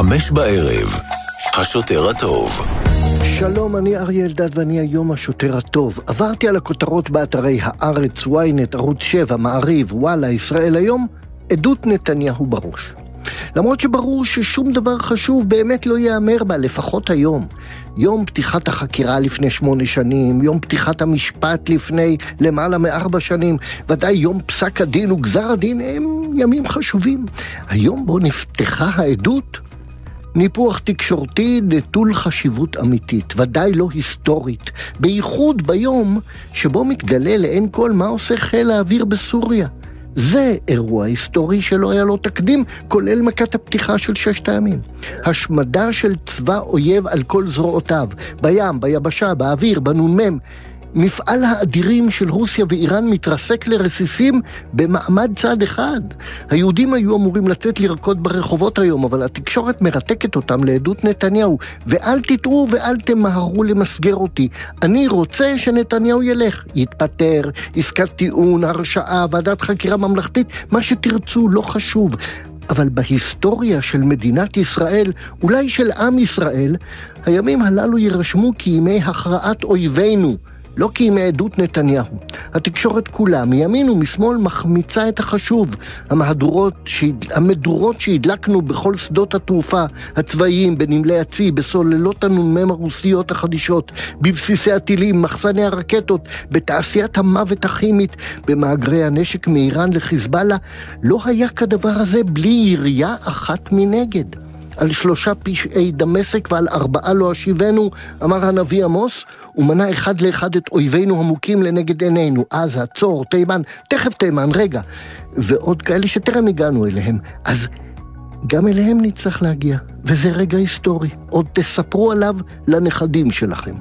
5:00, השוטר הטוב. שלום, אני אריה אלדד ואני היום השוטר הטוב. עברתי על הכותרות באתרי הארץ, ynet, ערוץ 7, מעריב, וואלה, ישראל היום, עדות נתניהו בראש. למרות שברור ששום דבר חשוב באמת לא יאמר בה, לפחות היום. יום פתיחת החקירה לפני 8 שנים, יום פתיחת המשפט לפני למעלה מ4 שנים, ודאי יום פסק הדין וגזר הדין הם ימים חשובים. היום בו נפתחה העדות, ניפוח תקשורתי נטול חשיבות אמיתית, ודאי לא היסטורית, בייחוד ביום שבו מתגלה לעין כל מה עושה חיל האוויר בסוריה. זה אירוע היסטורי שלא היה לו תקדים, כולל מכת הפתיחה של 6 הימים. השמדה של צבא אויב על כל זרועותיו, בים, ביבשה, באוויר, בנ"מ. מפעל האדירים של רוסיה ואיראן מתרסק לרסיסים במעמד צד אחד. היהודים היו אמורים לצאת לרקוד ברחובות היום, אבל התקשורת מרתקת אותם לעדות נתניהו. ואל תטעו ואל תמהרו למסגר אותי. אני רוצה שנתניהו ילך. יתפטר, עסקת טיעון, הרשעה, ועדת חקירה ממלכתית, מה שתרצו, לא חשוב. אבל בהיסטוריה של מדינת ישראל, אולי של עם ישראל, הימים הללו יירשמו כימי הכרעת אויבינו, לא כימי עדות נתניהו. התקשורת כולה, מימין ומשמאל, מחמיצה את החשוב. המדורות שהדלקנו בכל שדות התעופה הצבאיים, בנמלי הצי, בסוללות הנ"מ הרוסיות החדישות, בבסיסי הטילים, מחסני הרקטות, בתעשיית המוות הכימית, במאגרי הנשק מאיראן לחיזבאללה, לא היה כדבר הזה בלי ירייה אחת מנגד. על 3 פשעי דמשק ועל 4 לא השיבנו, אמר הנביא עמוס, ומנה אחד לאחד את אויבינו המוכים לנגד עינינו, עזה, צור, תימן, תכף תימן, רגע, ועוד כאלה שטרם הגענו אליהם. אז גם אליהם נצטרך להגיע, וזה רגע היסטורי. עוד תספרו עליו לנכדים שלכם.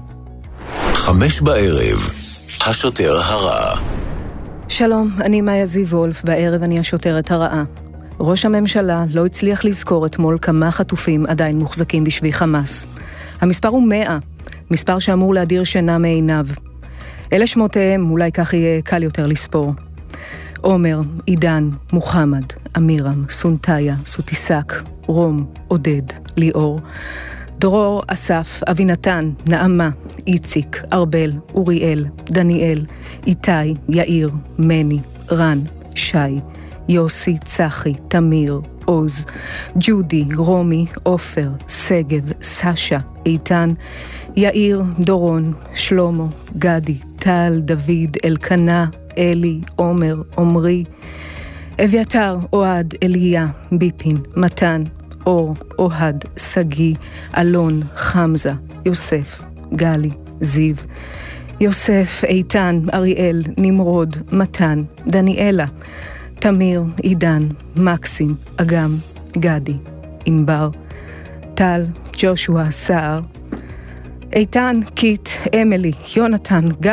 5:00, השוטר הרע. שלום, אני מאיה זיו וולף, בערב אני השוטרת הרעה. ראש הממשלה לא הצליח לזכור אתמול כמה חטופים עדיין מוחזקים בשבי חמאס. המספר הוא 100, מספר שאמור להדיר שינה מעיניו. אלה שמותיהם, אולי כך יהיה קל יותר לספור. עומר, עידן, מוחמד, אמירם, סונטאיה, סוטיסק, רום, עודד, ליאור, דרור, אסף, אבינתן, נעמה, איציק, ארבל, אוריאל, דניאל, איתי, יאיר, מני, רן, שי, יוסי, צחי, תמיר, עוז, ג'ודי, רומי, עופר, סגב, סשה, איתן, יאיר, דורון, שלמה, גדי, טל, דוד, אלקנה, אלי, עומר, עומרי, אביתר, אוהד, אליה, ביפין, מתן, אור, אוהד, סגי, אלון, חמזה, יוסף, גלי, זיו, יוסף, איתן, אריאל, נמרוד, מתן, דניאלה, תמיר, עידן, מקסים, אגם, גדי, ענבר, טל, ג'ושוע, סער, איתן, קיט, אמילי, יונתן, גיא,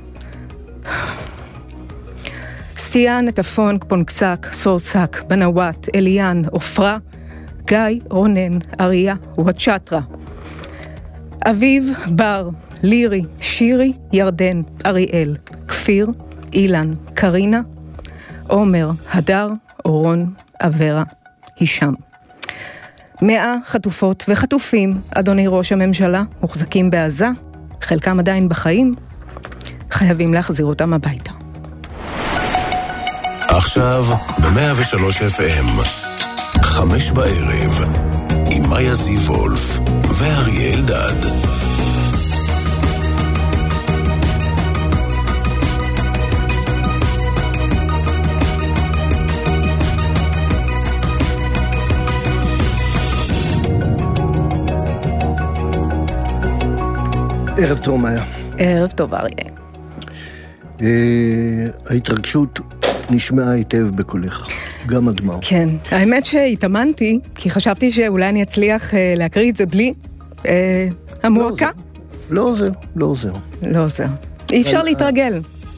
סטיאן, נטפון, פונקסק, סורסק, בנוואט, אליאן, אופרה, גיא, רונן, אריה, וואצ'טרה, אביב, בר, לירי, שירי, ירדן, אריאל, כפיר, אילן, קרינה, עומר, הדר, אורון, אברה, הישם. 100 חטופות וחטופים, אדוני ראש הממשלה, מוחזקים בעזה, חלקם עדיין בחיים, חייבים להחזיר אותם הביתה. עכשיו ב-103 FM, 5:00, עם מאיה זיו וולף ואריה אלדד. ערב טוב, מאיה. ערב טוב, אריה. ההתרגשות נשמעה היטב בקולך, גם הדמעות. כן, האמת שהתאמנתי, כי חשבתי שאולי אני אצליח להקריא את זה בלי המועקה. לא עוזר. לא עוזר. אי אפשר להתרגל.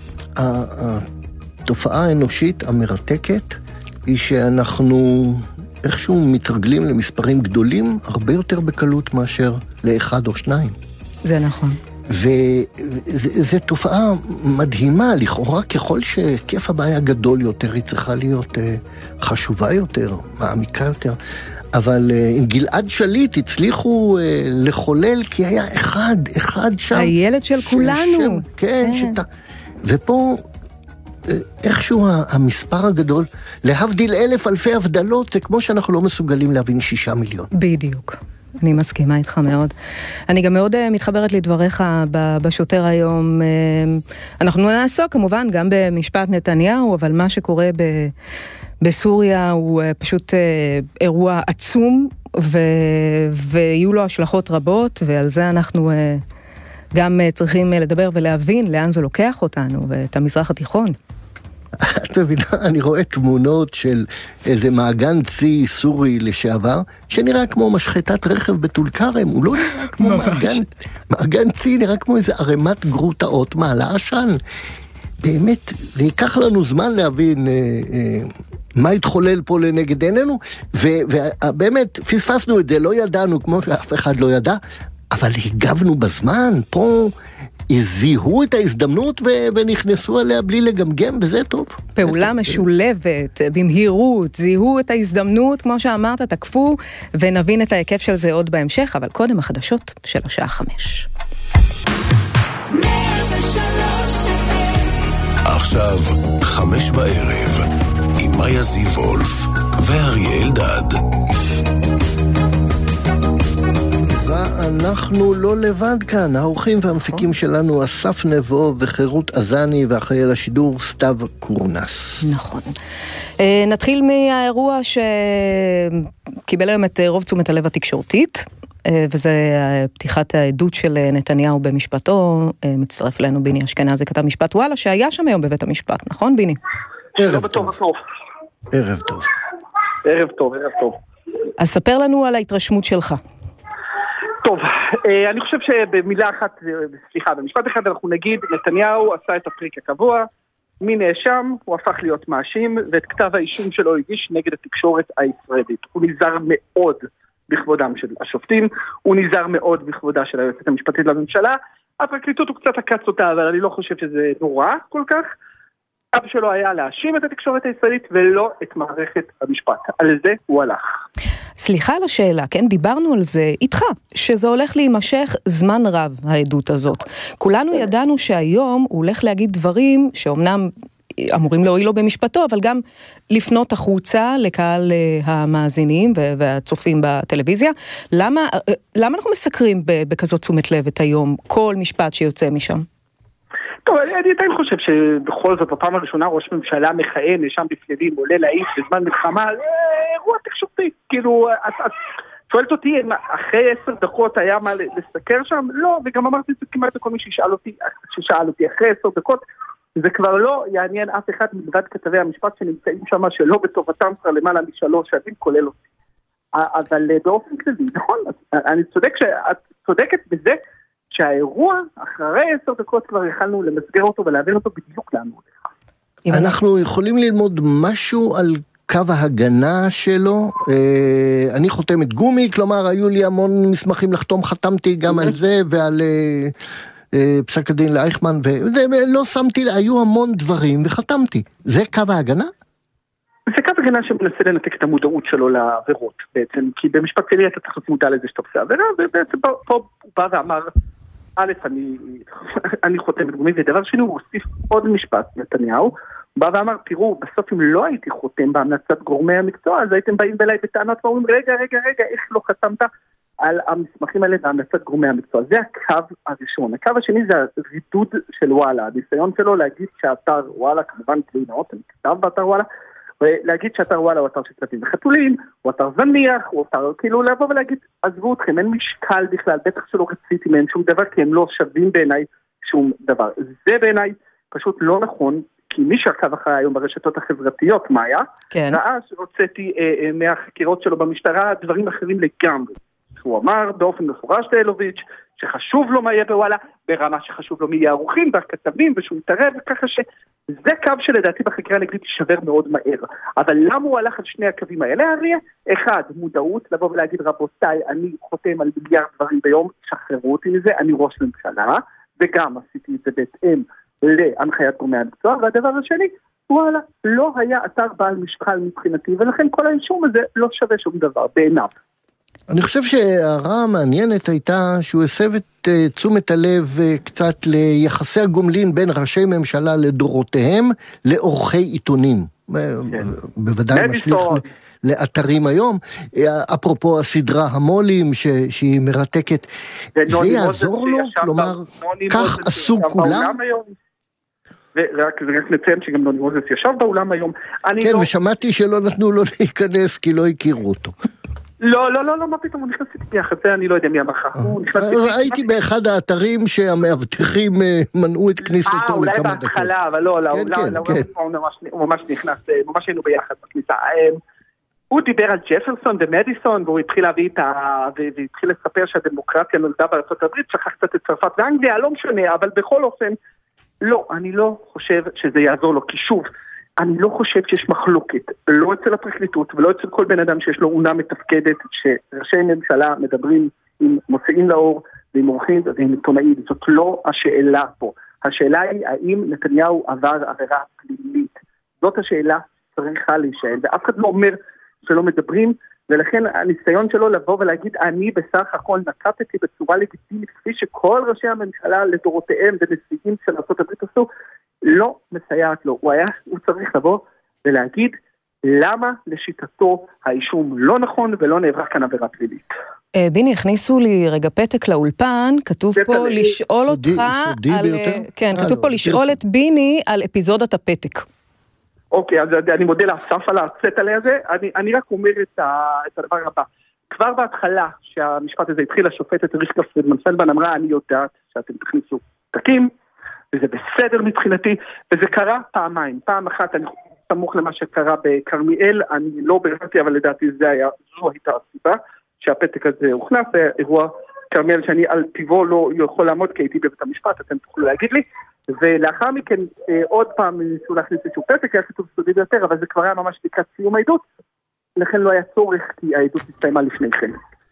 התופעה האנושית המרתקת היא שאנחנו איכשהו מתרגלים למספרים גדולים הרבה יותר בקלות מאשר לאחד או שניים. זה נכון. וזו תופעה מדהימה, לכאורה ככל שכיף הבעיה גדול יותר, היא צריכה להיות חשובה יותר, מעמיקה יותר, אבל עם גלעד שליט הצליחו לחולל, כי היה אחד שם. הילד של כולנו. כן, ופה איכשהו המספר הגדול, להבדיל 1,000 אלפי הבדלות, זה כמו שאנחנו לא מסוגלים להבין 6 מיליון. בדיוק. אני מסכימה איתך מאוד. אני גם מאוד מתחברת לדבריך בשוטר היום. אנחנו נעסוק כמובן גם במשפט נתניהו, אבל מה שקורה בסוריה הוא פשוט אירוע עצום, ויהיו לו השלכות רבות, ועל זה אנחנו גם צריכים לדבר ולהבין לאן זה לוקח אותנו, ואת המזרח התיכון. את מבינה, אני רואה תמונות של איזה מעגן צי סורי לשעבר, שנראה כמו משחטת רכב בטול כרם, הוא לא נראה כמו מעגן צי, נראה כמו איזה ערימת גרוטאות מעלה עשן. באמת, זה ייקח לנו זמן להבין מה התחולל פה לנגד עינינו, ובאמת, פספסנו את זה, לא ידענו כמו שאף אחד לא ידע, אבל הגבנו בזמן, פה זיהו את ההזדמנות ונכנסו עליה בלי לגמגם, וזה טוב. פעולה משולבת, במהירות, זיהו את ההזדמנות, כמו שאמרת, תקפו, ונבין את ההיקף של זה עוד בהמשך, אבל קודם החדשות של השעה 5. עכשיו 5 בערב, עם מאיה זיוולף ואריה אלדד. ואנחנו לא לבד כאן, האורחים והמפיקים שלנו אסף נבו וחירות עזני, ואחראי השידור סתיו קורנס. נכון. נתחיל מהאירוע שקיבל היום את רוב תשומת הלב התקשורתית, וזה פתיחת העדות של נתניהו במשפטו. מצטרף לנו ביני אשכנזי, כתב משפט וואלה, שהיה שם היום בבית המשפט, נכון ביני? ערב טוב. ערב טוב. ערב טוב, ערב טוב. אז ספר לנו על ההתרשמות שלך. טוב, אני חושב שבמילה אחת, במשפט אחד אנחנו נגיד, נתניהו עשה את הפריק הקבוע, מי נאשם, הוא הפך להיות מאשים, ואת כתב האישום שלו הגיש נגד התקשורת הישראלית. הוא נזהר מאוד בכבודם של השופטים, הוא נזהר מאוד בכבודה של היועצת המשפטית לממשלה, הפרקליטות הוא קצת עקץ אותה, אבל אני לא חושב שזה נורא כל כך. אב שלו היה להאשים את התקשורת הישראלית ולא את מערכת המשפט. על זה הוא הלך. סליחה על השאלה, כן? דיברנו על זה איתך, שזה הולך להימשך זמן רב, העדות הזאת. כולנו ידענו שהיום הוא הולך להגיד דברים שאומנם אמורים להועיל לו במשפטו, אבל גם לפנות החוצה לקהל המאזינים והצופים בטלוויזיה. למה אנחנו מסקרים בכזאת תשומת לב את היום, כל משפט שיוצא משם? טוב, אני עדיין חושב שבכל זאת בפעם הראשונה ראש ממשלה מכהן, נאשם בפלילים, עולה לאיש בזמן מלחמה, אירוע תקשורתי. כאילו, את שואלת אותי, אחרי 10 דקות היה מה לסקר שם? לא, וגם אמרתי את זה כמעט לכל מי ששאל אותי אחרי 10 דקות, זה כבר לא יעניין אף אחד מלבד כתבי המשפט שנמצאים שם, שלא בטובתם כבר למעלה מ3 שנים, כולל אותי. אבל באופן כללי, נכון, את צודקת בזה, שהאירוע, אחרי 10 דקות כבר יכלנו למסגר אותו ולהבין אותו בדיוק לנו. אנחנו יכולים ללמוד משהו על קו ההגנה שלו. אני חותמת גומי, כלומר, היו לי המון מסמכים לחתום, חתמתי גם על זה ועל פסק הדין לאייכמן, ולא שמתי, היו המון דברים וחתמתי. זה קו ההגנה? זה קו הגנה שמנסה לנתק את המודעות שלו לעבירות, בעצם, כי במשפט שלי אתה צריך מודע לזה שאתה עושה עבירה, ובעצם פה הוא בא ואמר, א', אני חותמת גומי, ודבר שני, הוא הוסיף עוד משפט, נתניהו, הוא בא ואמר, תראו, בסוף אם לא הייתי חותם בהמלצת גורמי המקצוע, אז הייתם באים אליי בטענות ואומרים, רגע, איך לא חתמת על המסמכים האלה בהמלצת גורמי המקצוע? זה הקו הראשון. הקו השני זה הרידוד של וואלה, הניסיון שלו להגיד שהאתר וואלה, כמובן כלי נאות, אני כתב באתר וואלה, ולהגיד שאתר וואלה הוא אתר של כלבים וחתולים, הוא אתר זניח, הוא אתר, כאילו לבוא ולהגיד, עזבו אתכם, אין משקל בכלל, בטח שלא רציתי מהם שום דבר, כי הם לא שווים בעיניי שום דבר. זה בעיניי פשוט לא נכון, כי מי שעקב אחרי היום ברשתות החברתיות, מאיה, כן. ראה שרציתי מהחקירות שלו במשטרה דברים אחרים לגמרי. הוא אמר באופן מפורש לאלוביץ' שחשוב לו מה יהיה בוואלה, ברמה שחשוב לו מי יהיה ערוכים והכתבים ושהוא יתערב, ככה שזה קו שלדעתי בחקירה נגדית יישבר מאוד מהר. אבל למה הוא הלך על שני הקווים האלה, אריה? אחד, מודעות, לבוא ולהגיד רבותיי, אני חותם על מיליארד דברים ביום, שחררו אותי מזה, אני ראש ממשלה, וגם עשיתי את זה בהתאם להנחיית גורמי המקצוע, והדבר השני, וואלה, לא היה אתר בעל משקל מבחינתי, ולכן כל האישום הזה לא שווה שום דבר בעיניו. אני חושב שההערה המעניינת הייתה שהוא הסב את תשומת הלב קצת ליחסי הגומלין בין ראשי ממשלה לדורותיהם לעורכי עיתונים. בוודאי משליך לאתרים היום. אפרופו הסדרה המולים שהיא מרתקת, זה יעזור לו? כלומר, כך עשו כולם? ורק נציין שגם נוני מוזס ישב באולם היום. כן, ושמעתי שלא נתנו לו להיכנס כי לא הכירו אותו. לא, מה פתאום, הוא נכנס איתי יחד, זה אני לא יודע מי אמרך. ראיתי באחד האתרים שהמאבטחים מנעו את כניסתו לכמה דקות. אולי בהתחלה, אבל לא, הוא ממש נכנס, ממש היינו ביחד בכניסה. הוא דיבר על ג'פרסון ומדיסון, והוא התחיל להביא והתחיל לספר שהדמוקרטיה נולדה בארצות הברית, שכח קצת את צרפת ואנגליה, לא משנה, אבל בכל אופן, לא, אני לא חושב שזה יעזור לו, כי שוב, אני לא חושב שיש מחלוקת, לא אצל הפרקליטות ולא אצל כל בן אדם שיש לו עונה מתפקדת, שראשי ממשלה מדברים עם מוציאים לאור ועם עורכים ועם עיתונאים, זאת לא השאלה פה. השאלה היא האם נתניהו עבר עבירה פלילית. זאת השאלה צריכה להישאל, ואף אחד לא אומר שלא מדברים, ולכן הניסיון שלו לבוא ולהגיד אני בסך הכל נקטתי בצורה לגיטימית, כפי שכל ראשי הממשלה לדורותיהם ונשיאים של ארצות הברית עשו, לא מסייעת לו. הוא צריך לבוא ולהגיד למה לשיטתו האישום לא נכון ולא נעברה כאן עבירה פלילית. ביני, הכניסו לי רגע פתק לאולפן, כתוב פה לשאול אותך, כן, כתוב פה לשאול את ביני על אפיזודת הפתק. אוקיי, אז אני מודה לאסף על הצט עליה הזה, אני רק אומר את הדבר הבא. כבר בהתחלה שהמשפט הזה התחיל, השופטת רבקה פרידמן-פלדמן אמרה, אני יודעת שאתם תכניסו פתקים, וזה בסדר מבחינתי, וזה קרה פעמיים. פעם אחת אני סמוך למה שקרה בכרמיאל, אני לא בראתי, אבל לדעתי זו הייתה הסיבה, שהפתק הזה הוכנס, אירוע כרמיאל שאני על טיבו לא יכול לעמוד, כי הייתי בבית המשפט, אתם תוכלו להגיד לי, ולאחר מכן עוד פעם ניסו להכניס איזשהו פתק, היה כתוב סודי ביותר, אבל זה כבר היה ממש לקראת סיום העדות, לכן לא היה צורך, כי העדות הסתיימה לפני כן.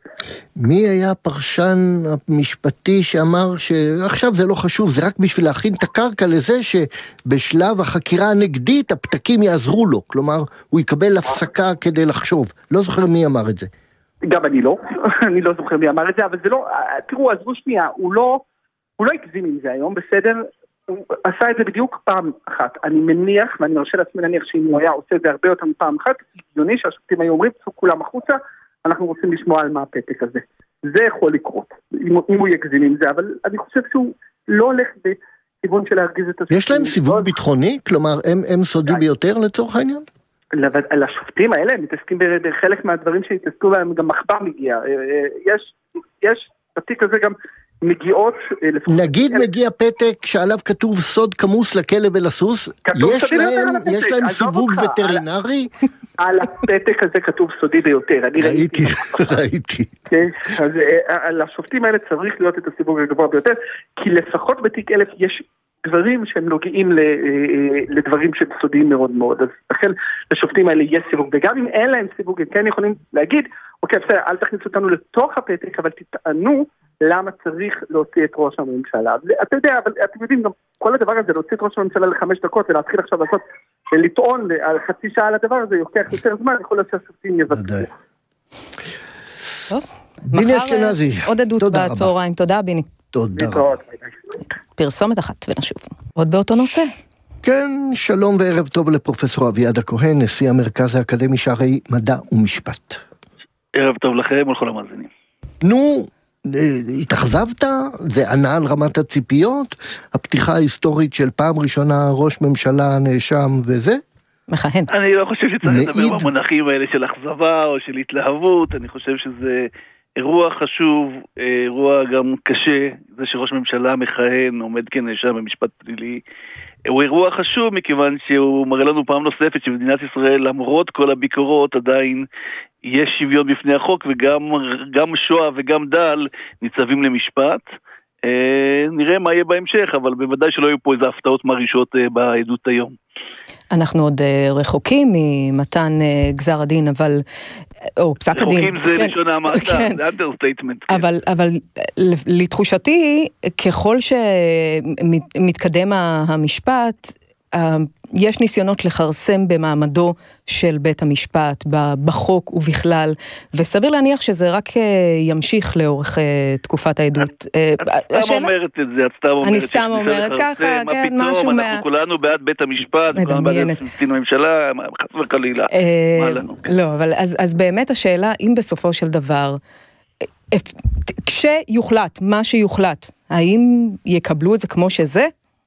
מי היה הפרשן המשפטי שאמר שעכשיו זה לא חשוב, זה רק בשביל להכין את הקרקע לזה שבשלב החקירה הנגדית הפתקים יעזרו לו, כלומר הוא יקבל הפסקה כדי לחשוב. לא זוכר מי אמר את זה. גם אני לא זוכר מי אמר את זה, אבל זה לא, תראו, עזבו שנייה, הוא לא הגזים עם זה היום, בסדר, הוא עשה את זה בדיוק פעם אחת. אני מניח, ואני מרשה לעצמי להניח שאם הוא היה עושה את זה הרבה יותר מפעם אחת, הגיוני שהשופטים היו אומרים, צאו כולם החוצה, אנחנו רוצים לשמוע על מה הפתק הזה. זה יכול לקרות, אם הוא יגזים עם זה, אבל אני חושב שהוא לא הולך בכיוון של להרגיז את השופטים. יש להם סיווג ביטחוני? כלומר, הם סודי ביותר לצורך העניין? לשופטים האלה, הם מתעסקים בחלק מהדברים שהתעסקו בהם, גם מחבא מגיע. יש בתיק הזה גם מגיעות... נגיד מגיע פתק שעליו כתוב סוד כמוס לכלב ולסוס, יש להם סיווג וטרינרי? על הפתק הזה כתוב סודי ביותר. ראיתי. אז לשופטים האלה צריך להיות את הסיווג הגבוה ביותר, כי לפחות בתיק 1000 יש דברים שהם נוגעים לדברים שהם סודיים מאוד מאוד. אז לכן לשופטים האלה יש סיווג, וגם אם אין להם סיווג, הם כן יכולים להגיד, אוקיי, בסדר, אל תכניסו אותנו לתוך הפתק, אבל תטענו למה צריך להוציא את ראש הממשלה. אתה יודע, אבל אתם יודעים, גם כל הדבר הזה, להוציא את ראש הממשלה ל5 דקות, ולהתחיל עכשיו לטעון על חצי שעה על הדבר הזה, יוקח יותר זמן, יכול להיות שהשופטים יבטלו. טוב, ביני אשכנזי, עוד עדות בצהריים. תודה, ביני. תודה רבה. פרסומת אחת ונשוב. עוד באותו נושא. כן, שלום וערב טוב לפרופסור אביעד הכהן, נשיא המרכז האקדמי שערי מדע ומשפט. ערב טוב לכם ולכל המאזינים. נו, התאכזבת? זה ענה על רמת הציפיות? הפתיחה ההיסטורית של פעם ראשונה ראש ממשלה נאשם וזה? מכהן. אני לא חושב שצריך לדבר במונחים האלה של אכזבה או של התלהבות, אני חושב שזה אירוע חשוב, אירוע גם קשה, זה שראש ממשלה מכהן, עומד כנאשם במשפט פלילי, הוא אירוע חשוב מכיוון שהוא מראה לנו פעם נוספת שבמדינת ישראל למרות כל הביקורות עדיין יש שוויון בפני החוק וגם שואה וגם דל ניצבים למשפט. נראה מה יהיה בהמשך, אבל בוודאי שלא יהיו פה איזה הפתעות מרעישות בעדות היום. אנחנו עוד רחוקים ממתן גזר הדין, אבל או פסק הדין. רחוקים זה לשון המעטה, זה אנדרסטייטמנט. אבל לתחושתי, ככל שמתקדם המשפט, יש ניסיונות לחרסם במעמדו של בית המשפט, בחוק ובכלל, וסביר להניח שזה רק ימשיך לאורך תקופת העדות. את סתם אומרת את זה, את סתם אומרת. אני סתם אומרת ככה, כן, משהו מה... אנחנו כולנו בעד בית המשפט, כולנו בעד קצין הממשלה, חס וחלילה. לא, אבל אז באמת השאלה, אם בסופו של דבר, כשיוחלט, מה שיוחלט, האם יקבלו את זה כמו שזה?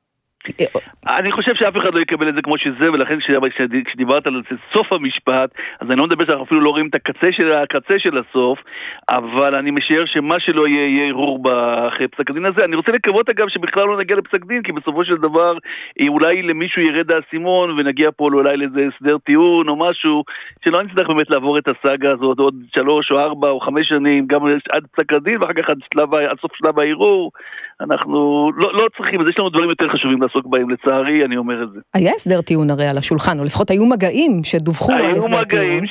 אני חושב שאף אחד לא יקבל את זה כמו שזה, ולכן כשדיברת על סוף המשפט, אז אני לא מדבר שאנחנו אפילו לא רואים את הקצה של הסוף, אבל אני משער שמה שלא יהיה ערעור אחרי פסק הדין הזה. אני רוצה לקוות אגב שבכלל לא נגיע לפסק דין, כי בסופו של דבר אולי למישהו ירד האסימון ונגיע פה אולי לאיזה הסדר טיעון או משהו, שלא נצטרך באמת לעבור את הסאגה הזאת עוד 3 או 4 או 5 שנים, גם עד פסק הדין ואחר כך עד סוף שלב הערעור. אנחנו לא צריכים, אז יש לנו דברים יותר חשובים לעסוק בהם, לצערי, אני אומר את זה. היה הסדר טיעון הרי על השולחן, או לפחות היו מגעים שדווחו על הסדר טיעון. היו מגעים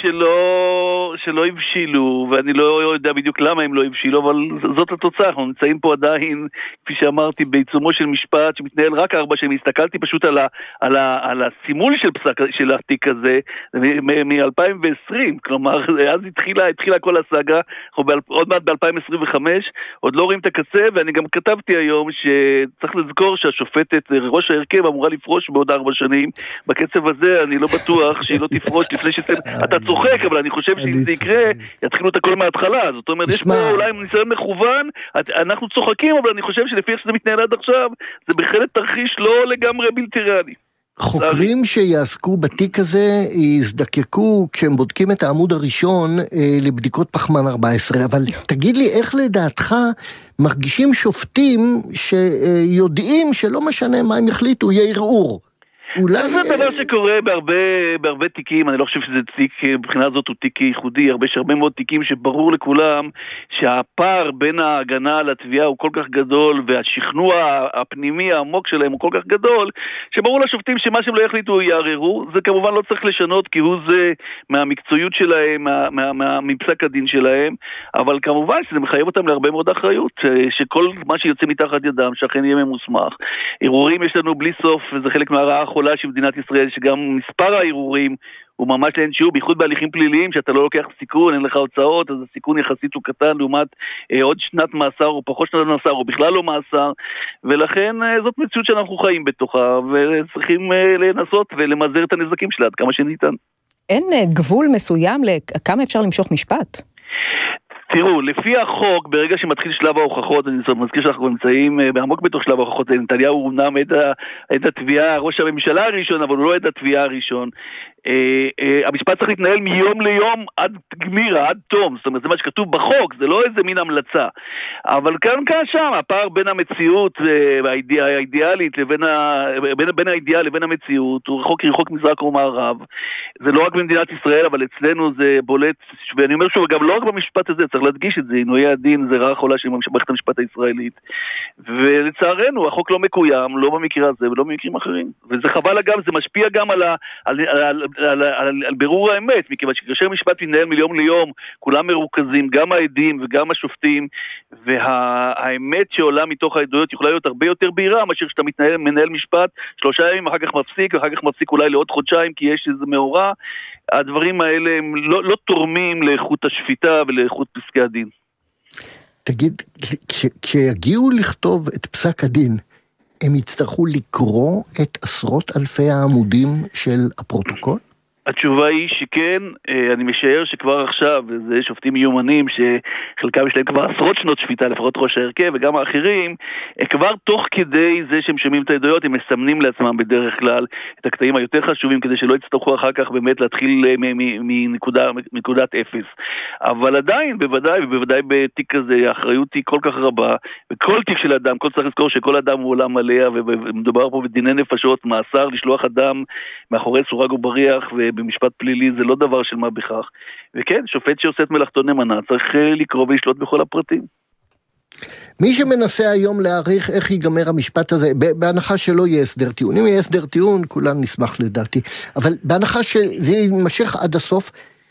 שלא הבשילו, ואני לא יודע בדיוק למה הם לא הבשילו, אבל זאת התוצאה, אנחנו נמצאים פה עדיין, כפי שאמרתי, בעיצומו של משפט שמתנהל רק 4 שנים, הסתכלתי פשוט על הסימול של התיק הזה, מ-2020, כלומר, אז התחילה כל הסאגה, עוד מעט ב-2025, עוד לא רואים את הקצה, ואני גם כתבתי היום שצריך לזכור שהשופטת, ראש ההרכב, אמורה לפרוש בעוד 4 שנים. בקצב הזה אני לא בטוח שהיא לא תפרוש לפני אתה צוחק, אבל אני חושב שאם זה יקרה, יתחילו את הכל מההתחלה. זאת אומרת, יש פה אולי ניסיון מכוון, אנחנו צוחקים, אבל אני חושב שלפי איך שזה מתנהל עד עכשיו, זה בהחלט תרחיש לא לגמרי בלתי ריאלי. חוקרים שיעסקו בתיק הזה יזדקקו, כשהם בודקים את העמוד הראשון, לבדיקות פחמן 14, אבל תגיד לי, איך לדעתך מרגישים שופטים שיודעים שלא משנה מה הם יחליטו, יהיה ערעור? זה דבר שקורה בהרבה תיקים, אני לא חושב שזה תיק, מבחינה זאת הוא תיק ייחודי, יש הרבה מאוד תיקים שברור לכולם שהפער בין ההגנה על התביעה הוא כל כך גדול, והשכנוע הפנימי העמוק שלהם הוא כל כך גדול, שברור לשופטים שמה שהם לא יחליטו יערערו. זה כמובן לא צריך לשנות, כי הוא זה מהמקצועיות שלהם, מפסק הדין שלהם, אבל כמובן שזה מחייב אותם להרבה מאוד אחריות, שכל מה שיוצא מתחת ידם, שאכן יהיה ממוסמך. ערעורים יש לנו בלי סוף, וזה חלק מהרעה החולה של מדינת ישראל, שגם מספר הערעורים הוא ממש לאין שיעור, בייחוד בהליכים פליליים, שאתה לא לוקח סיכון, אין לך הוצאות, אז הסיכון יחסית הוא קטן, לעומת עוד שנת מאסר, או פחות שנת מאסר, או בכלל לא מאסר, ולכן זאת מציאות שאנחנו חיים בתוכה, וצריכים לנסות ולמזער את הנזקים שלה, עד כמה שניתן. אין גבול מסוים לכמה אפשר למשוך משפט? תראו, לפי החוק, ברגע שמתחיל שלב ההוכחות, אני מזכיר שאנחנו נמצאים בעמוק בתוך שלב ההוכחות, נתניהו הוא אומנם עד התביעה, ראש הממשלה הראשון, אבל הוא לא עד התביעה הראשון. המשפט צריך להתנהל מיום ליום עד גמירה, עד תום, זאת אומרת, זה מה שכתוב בחוק, זה לא איזה מין המלצה. אבל כאן שם, הפער בין המציאות האידיאלית בין האידיאל לבין המציאות, הוא רחוק מזרח ומערב. זה לא רק במדינת ישראל, אבל אצלנו זה בולט, ואני אומר שוב, גם לא רק במשפט הזה, צריך להדגיש את זה, עינויי הדין זה רעה חולה של מערכת המשפט הישראלית. ולצערנו, החוק לא מקוים, לא במקרה הזה ולא במקרים אחרים. וזה חבל אגב, זה משפיע גם על בירור האמת, מכיוון שכאשר משפט מתנהל מיום ליום, כולם מרוכזים, גם העדים וגם השופטים, והאמת שעולה מתוך העדויות יכולה להיות הרבה יותר בהירה, מאשר שאתה מנהל משפט 3 ימים, אחר כך מפסיק, ואחר כך מפסיק אולי לעוד חודשיים, כי יש איזה מאורע. הדברים האלה הם לא תורמים לאיכות השפיטה ולאיכות פסקי הדין. תגיד, כשיגיעו לכתוב את פסק הדין, הם יצטרכו לקרוא את עשרות אלפי העמודים של הפרוטוקול? התשובה היא שכן, אני משער שכבר עכשיו, וזה שופטים מיומנים שחלקם יש להם כבר עשרות שנות שפיטה, לפחות ראש ההרכב וגם האחרים, כבר תוך כדי זה שהם שומעים את העדויות, הם מסמנים לעצמם בדרך כלל את הקטעים היותר חשובים, כדי שלא יצטרכו אחר כך באמת להתחיל מנקודת אפס. אבל עדיין, בוודאי בתיק כזה, האחריות היא כל כך רבה, וכל תיק של אדם, צריך לזכור שכל אדם הוא עולם מלא, ומדובר פה בדיני נפשות, מאסר, לשלוח אדם מאחורי סורג ובריח, במשפט פלילי זה לא דבר של מה בכך. וכן, שופט שעושה את מלאכתו נאמנה צריך לקרוא ולשלוט בכל הפרטים. מי שמנסה היום להעריך איך ייגמר המשפט הזה, בהנחה שלא יהיה הסדר טיעון. אם יהיה הסדר טיעון, כולנו נשמח לדעתי. אבל בהנחה שזה יימשך עד הסוף,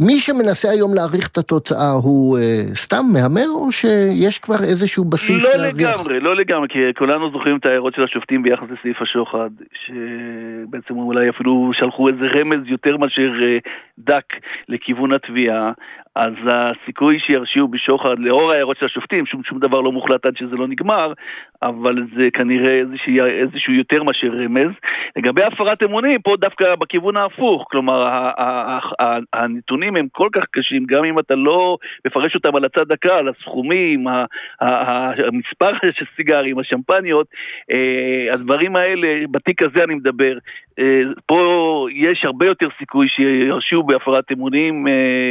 מי שמנסה היום להעריך את התוצאה הוא סתם מהמר, או שיש כבר איזשהו בסיס להעריך? לא לגמרי, כי כולנו זוכרים את ההערות של השופטים ביחס לסעיף השוחד, שבעצם אולי אפילו שלחו איזה רמז יותר מאשר דק לכיוון התביעה, אז הסיכוי שירשיעו בשוחד, לאור ההערות של השופטים, שום דבר לא מוחלט עד שזה לא נגמר, אבל זה כנראה איזשהו יותר מאשר רמז. לגבי הפרת אמונים, פה דווקא בכיוון ההפוך, כלומר, הנתונים הם כל כך קשים, גם אם אתה לא מפרש אותם על הצד הקל, הסכומים, המספר של סיגרים, השמפניות, הדברים האלה, בתיק הזה אני מדבר, פה יש הרבה יותר סיכוי שירשיעו בהפרת אמונים,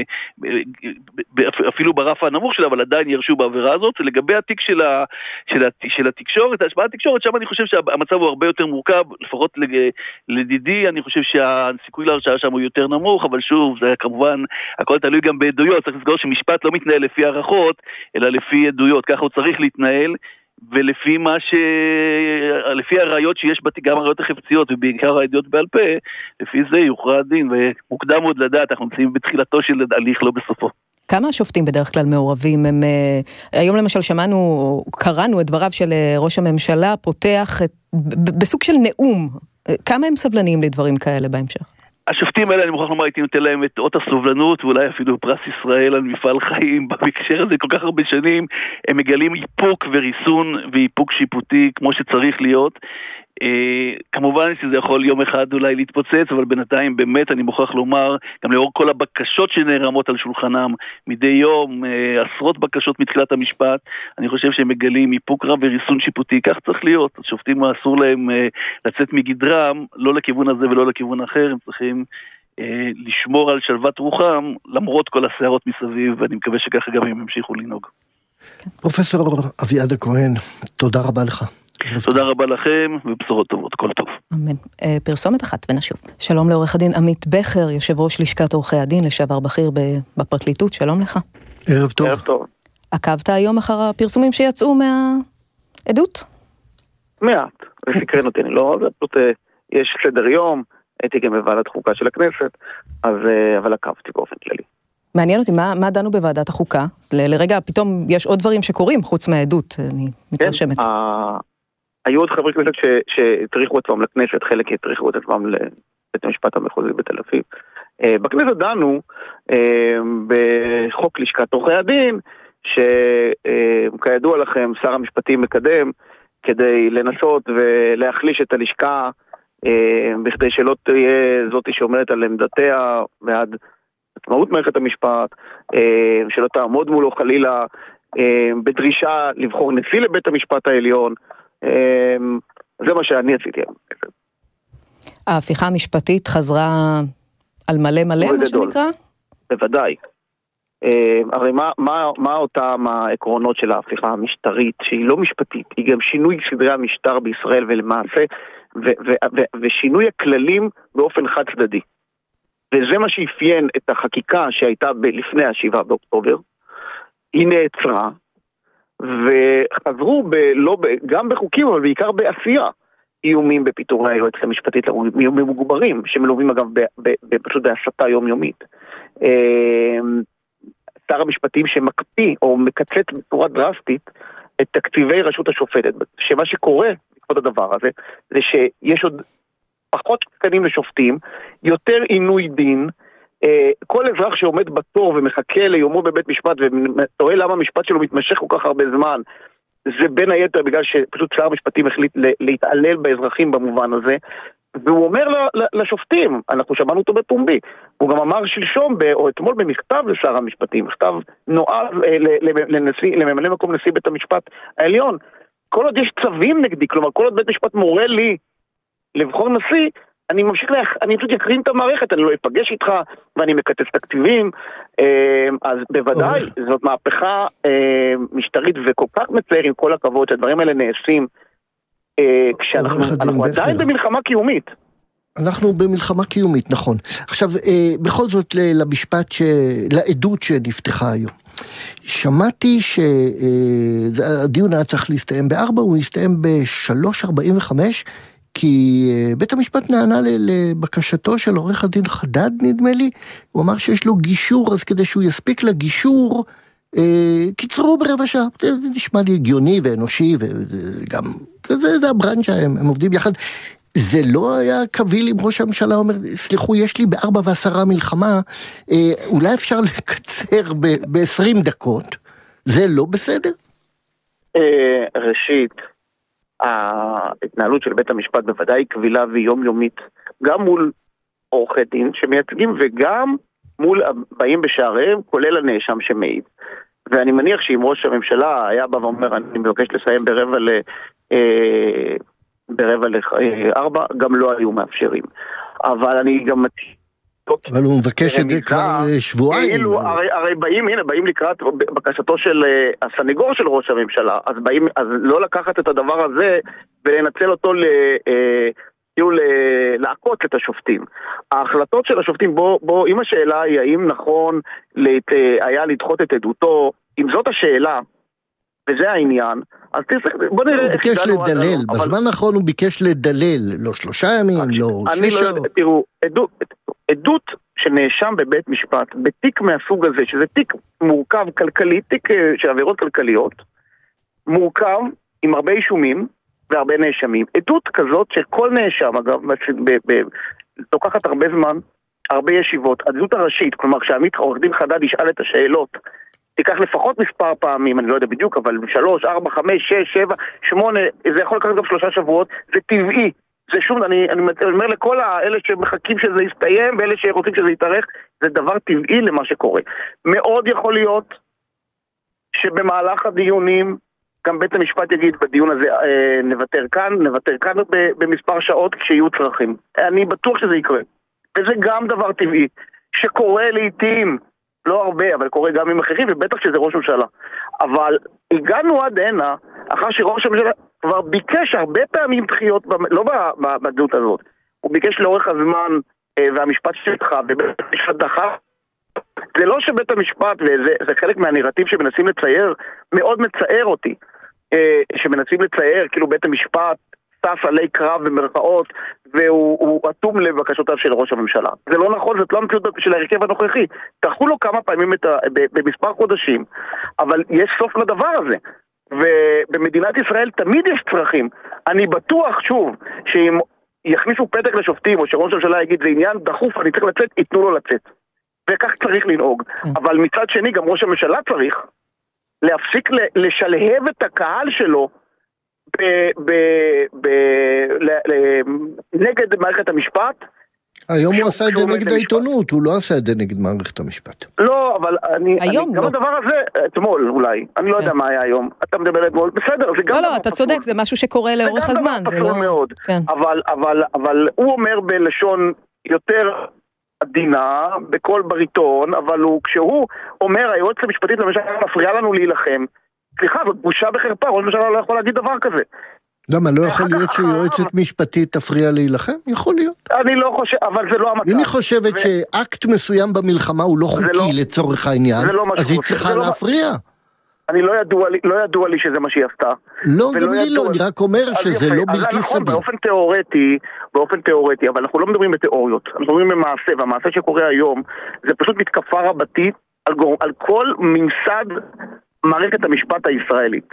אפילו ברף הנמוך שלה, אבל עדיין ירשו בעבירה הזאת. ולגבי התיק של התקשורת, השפעת התקשורת, שם אני חושב שהמצב הוא הרבה יותר מורכב, לפחות לדידי, אני חושב שהסיכוי להרשעה שם הוא יותר נמוך, אבל שוב, זה כמובן, הכל תלוי גם בעדויות, צריך לסגור שמשפט לא מתנהל לפי הערכות, אלא לפי עדויות, ככה הוא צריך להתנהל, ולפי לפי הראיות שיש בתיק, גם הראיות החפציות ובעיקר העדויות בעל פה, לפי זה יוכרע הדין, ומוקדם עוד לדעת, אנחנו נמצאים בתחילתו של הליך, לא בסופו. כמה השופטים בדרך כלל מעורבים? היום למשל קראנו את דבריו של ראש הממשלה, פותח בסוג של נאום. כמה הם סבלניים לדברים כאלה בהמשך? השופטים האלה, אני מוכרח לומר, הייתי נותן להם את אות הסובלנות, ואולי אפילו פרס ישראל על מפעל חיים, בהקשר הזה כל כך הרבה שנים, הם מגלים איפוק וריסון ואיפוק שיפוטי כמו שצריך להיות. כמובן שזה יכול יום אחד אולי להתפוצץ, אבל בינתיים באמת אני מוכרח לומר, גם לאור כל הבקשות שנערמות על שולחנם מדי יום, עשרות בקשות מתחילת המשפט, אני חושב שהם מגלים איפוק רב וריסון שיפוטי, כך צריך להיות. השופטים אסור להם לצאת מגדרם, לא לכיוון הזה ולא לכיוון אחר, הם צריכים לשמור על שלוות רוחם, למרות כל הסערות מסביב, ואני מקווה שככה גם הם ימשיכו לנהוג. פרופסור אביעד הכהן, תודה רבה לך. תודה רבה לכם, ובשורות טובות, כל טוב. אמן. פרסומת אחת ונשוב. שלום לעורך הדין עמית בכר, יושב ראש לשכת עורכי הדין, לשעבר בכיר בפרקליטות, שלום לך. ערב טוב. ערב טוב. עקבת היום אחר הפרסומים שיצאו מהעדות? מעט, זה סקרן אותי, לא, זה פשוט, יש סדר יום, הייתי גם בוועדת חוקה של הכנסת, אבל עקבתי באופן כללי. מעניין אותי, מה דנו בוועדת החוקה? לרגע, פתאום יש עוד דברים שקורים חוץ מהעדות, אני מתרשמת. היו עוד חברי כנסת שהטריחו עצמם לכנסת, חלק הטריחו את עצמם לבית המשפט המחוזי בתל אביב. בכנסת דנו בחוק לשכת עורכי הדין, שכידוע לכם שר המשפטים מקדם, כדי לנסות ולהחליש את הלשכה, בכדי שלא תהיה זאת שעומדת על עמדתיה ועד עצמאות מערכת המשפט, שלא תעמוד מולו חלילה בדרישה לבחור נשיא לבית המשפט העליון. זה מה שאני עשיתי. ההפיכה המשפטית חזרה על מלא מלא, מה שנקרא? בוודאי. הרי מה אותם העקרונות של ההפיכה המשטרית, שהיא לא משפטית, היא גם שינוי סדרי המשטר בישראל, ולמעשה, ושינוי הכללים באופן חד צדדי. וזה מה שאפיין את החקיקה שהייתה לפני ה7 באוקטובר. היא נעצרה, וחזרו גם בחוקים, אבל בעיקר בעשייה, איומים בפיטורי היועצת המשפטית, איומים מוגברים, שמלווים אגב פשוט בהסתה יומיומית. שר המשפטים שמקפיא או מקצץ בצורה דרסטית את תקציבי רשות השופטת, שמה שקורה בעקבות הדבר הזה, זה שיש עוד פחות תקנים לשופטים, יותר עינוי דין, כל אזרח שעומד בתור ומחכה ליומו בבית משפט ותוהה למה המשפט שלו מתמשך כל כך הרבה זמן, זה בין היתר בגלל שפשוט שר המשפטים החליט להתעלל באזרחים במובן הזה, והוא אומר לשופטים, אנחנו שמענו אותו בפומבי, הוא גם אמר שלשום או אתמול במכתב לשר המשפטים, מכתב נועד לממלא מקום נשיא בית המשפט העליון, כל עוד יש צווים נגדי, כלומר כל עוד בית משפט מורה לי לבחור נשיא, אני פשוט יקרין את המערכת, אני לא אפגש איתך, ואני מקצץ תקציבים, אז בוודאי, זאת מהפכה משטרית וכל כך מצער עם כל הכבוד, שהדברים האלה נעשים, כשאנחנו עדיין במלחמה קיומית. אנחנו במלחמה קיומית, נכון. עכשיו, בכל זאת למשפט, לעדות שנפתחה היום. שמעתי שהדיון היה צריך להסתיים ב-4, הוא הסתיים ב-3:45, כי בית המשפט נענה לבקשתו של עורך הדין חדד, נדמה לי, הוא אמר שיש לו גישור, אז כדי שהוא יספיק לגישור, קיצרו ברבע שעה, זה נשמע לי הגיוני ואנושי, וגם, זה הברנצ'ה, הם עובדים יחד. זה לא היה קביל אם ראש הממשלה אומר, סליחו, יש לי ב4:10 מלחמה, אולי אפשר לקצר ב20 דקות, זה לא בסדר? ראשית, ההתנהלות של בית המשפט בוודאי קבילה ויומיומית, גם מול עורכי דין שמייצגים וגם מול הבאים בשעריהם, כולל הנאשם שמעיד. ואני מניח שאם ראש הממשלה היה בא ואומר, אני מבקש לסיים ב3:45, גם לא היו מאפשרים. אבל אני גם... אבל הוא מבקש את זה כבר שבועיים. הרי באים לקראת בקשתו של הסניגור של ראש הממשלה, אז לא לקחת את הדבר הזה ולנצל אותו לעקוץ את השופטים. ההחלטות של השופטים, אם השאלה היא האם נכון היה לדחות את עדותו, אם זאת השאלה, וזה העניין, אז בוא נראה... הוא ביקש לדלל, בזמן האחרון הוא ביקש לדלל, לא 3 ימים, לא 6 שעות. תראו, עדות שנאשם בבית משפט, בתיק מהסוג הזה, שזה תיק מורכב כלכלי, תיק של עבירות כלכליות, מורכב עם הרבה אישומים והרבה נאשמים. עדות כזאת שכל נאשם, אגב, לוקחת הרבה זמן, הרבה ישיבות. עדות הראשית, כלומר, כשעמית עורך דין חדד ישאל את השאלות, תיקח לפחות מספר פעמים, אני לא יודע בדיוק, אבל 3, 4, 5, 6, 7, 8, זה יכול לקחת גם 3 שבועות, זה טבעי. זה שום, אני אומר לכל אלה שמחכים שזה יסתיים, ואלה שרוצים שזה יתארך, זה דבר טבעי למה שקורה. מאוד יכול להיות שבמהלך הדיונים, גם בית המשפט יגיד בדיון הזה, נוותר כאן במספר שעות כשיהיו צרכים. אני בטוח שזה יקרה. וזה גם דבר טבעי, שקורה לעתים, לא הרבה, אבל קורה גם עם אחרים, ובטח שזה ראש ממשלה. אבל הגענו עד הנה, אחר שראש הממשלה כבר ביקש הרבה פעמים דחיות, לא בדלות הזאת, הוא ביקש לאורך הזמן, והמשפט שלך, ובית המשפט דחה, זה לא שבית המשפט, וזה חלק מהנרטיב שמנסים לצייר, מאוד מצער אותי, שמנסים לצייר, כאילו בית המשפט סף עלי קרב במרכאות, והוא אטום לבקשותיו של ראש הממשלה. זה לא נכון, זאת לא המציאות של ההרכב הנוכחי. תחו לו כמה פעמים במספר חודשים, אבל יש סוף לדבר הזה. ובמדינת ישראל תמיד יש צרכים. אני בטוח, שוב, שאם יכניסו פתק לשופטים, או שראש הממשלה יגיד, זה עניין דחוף, אני צריך לצאת, ייתנו לו לצאת. וכך צריך לנהוג. אבל מצד שני, גם ראש הממשלה צריך להפסיק לשלהב את הקהל שלו נגד מערכת המשפט. היום הוא עשה את זה נגד העיתונות, הוא לא עשה את זה נגד מערכת המשפט. לא, אבל גם הדבר הזה, אתמול אולי, אני לא יודע מה היה היום, אתה מדבר אתמול, בסדר, זה גם... לא, אתה צודק, זה משהו שקורה לאורך הזמן. זה גם דבר פסול מאוד, אבל הוא אומר בלשון יותר עדינה, בכל בריטון, אבל כשהוא אומר, היועצת המשפטית למשל מפריעה לנו להילחם, סליחה, זאת בושה בחרפה, ראש הממשלה לא יכול להגיד דבר כזה. למה, לא יכול להיות שיועצת משפטית תפריע להילחם? יכול להיות. אני לא חושב, אבל זה לא המצב. אם היא חושבת שאקט מסוים במלחמה הוא לא חוקי לצורך העניין, אז היא צריכה להפריע. אני לא ידוע לי שזה מה שהיא עשתה. לא, גם לי לא, אני רק אומר שזה לא בלתי סביר. באופן תיאורטי, אבל אנחנו לא מדברים בתיאוריות, אנחנו מדברים במעשה, והמעשה שקורה היום, זה פשוט מתקפה רבתית על כל ממסד מערכת המשפט הישראלית.